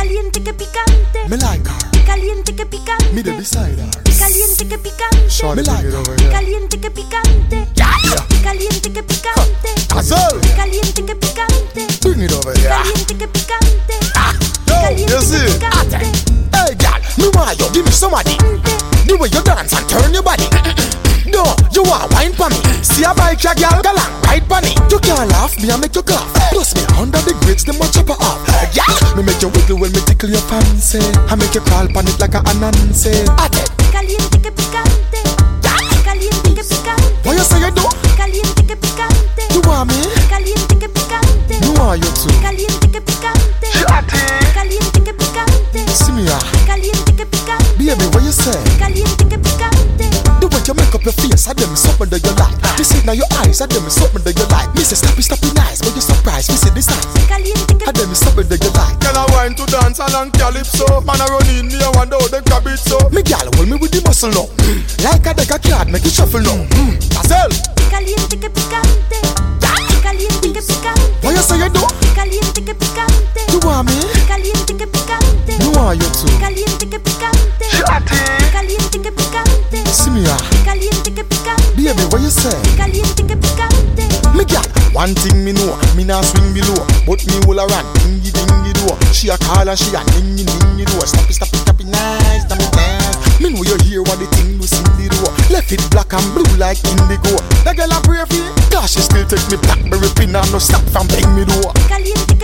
Caliente que picante. Me like her. Caliente que picante. Me the beside her. Caliente que picante. Me like her. Caliente que picante. Caliente que picante. Azul. Caliente que picante. Bring it over here. Caliente que picante. Yo, you Caliente see? que picante. Hey, girl, me want you give me somebody. The way you dance and turn your body. No, you want wine for me. See a bike, ya girl, go long, ride for me. You can't laugh, me I make you cough. Plus me under the grades, them a chop her off. Yeah, me make you wiggle when me tickle your fancy. I make you crawl pon it like a Anansi. Caliente que picante. Caliente que picante. What you say you do? Caliente que picante. You want me? Caliente que picante. You want you too? Caliente que picante. Caliente que picante. See me ah. Caliente que picante. Baby, what you say? Caliente que picante. The way you make up your face, I them is something that you like. Me see now your eyes, I them is something that you like. Me say stop it nice, but you surprised. Me see this time, Caliente que I them is something that you like. Can I wine to dance along calypso? Man, I run in me, I wonder how them grab it so. Me gal hold me with the muscle now. Like a deck of card, make it shuffle now. Hazel, Caliente que picante. Caliente que picante. what you say you do? Caliente que picante. You want me? Caliente que picante. You want you too? Caliente que picante. Caliente que picante. See me ah. Caliente que picante. Baby, what you say? Caliente que picante. Me gal, one thing me know, me nah swing below, but me will a run, dingy dingy do. She a call and she a dingy dingy do. Stop it nice, damn it nice. Me know you hear what the thing was in the door. Left it black and blue like indigo. The girl a pray for you, cause she still take me blackberry pin and no stop from bang me door. Caliente